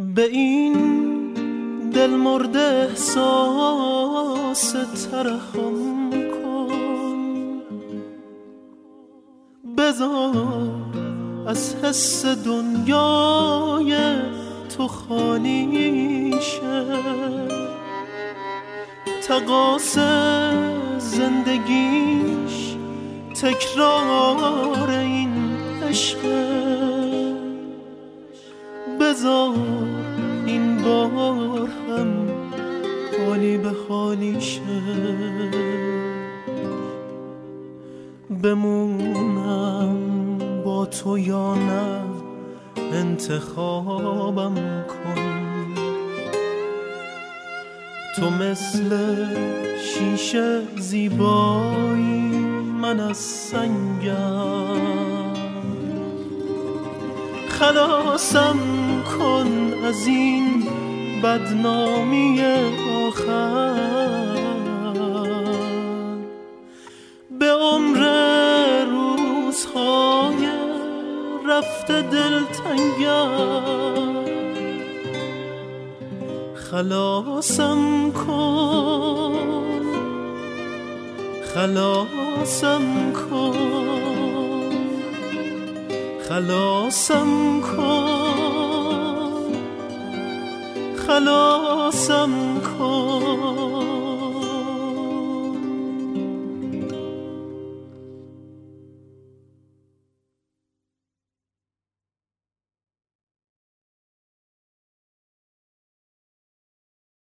به این دل مرده احساس ترحم کن، بذار از حس دنیای تو خالی شه، تقاص زندگیش تکرار این عشقه، بذار این بار هم حالی به حالی شه، بمونم با تو یا نه انتخابم کن، تو مثل شیشه زیبایی من از سنگم، خلاصم کن از این بدنامی آخر، به عمر روزهای رفته دلتنگم، خلاصم کن، خلاصم کن، خلاصم کن، خلاصم کن.